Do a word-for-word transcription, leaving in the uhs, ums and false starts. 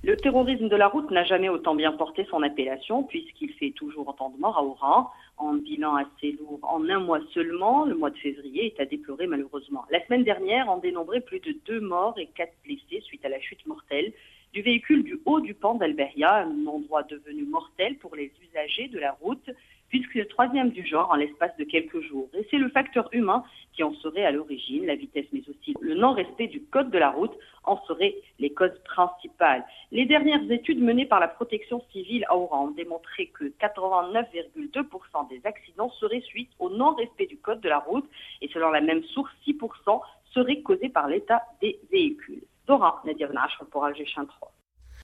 Le terrorisme de la route n'a jamais autant bien porté son appellation puisqu'il fait toujours autant de morts à Oran. En bilan assez lourd, en un mois seulement, le mois de février est à déplorer malheureusement. La semaine dernière, on dénombrait plus de deux morts et quatre blessés suite à la chute mortelle du véhicule du haut du pont d'Al-Berya, un endroit devenu mortel pour les usagers de la route, puisque c'est le troisième du genre en l'espace de quelques jours. Et c'est le facteur humain qui en serait à l'origine, la vitesse mais aussi le non-respect du code de la route en seraient les causes principales. Les dernières études menées par la protection civile à Oran ont démontré que quatre-vingt-neuf virgule deux pour cent des accidents seraient suite au non-respect du code de la route et selon la même source, six pour cent seraient causés par l'état des véhicules. Dora, Nadia Ben Ashra pour Alger trois.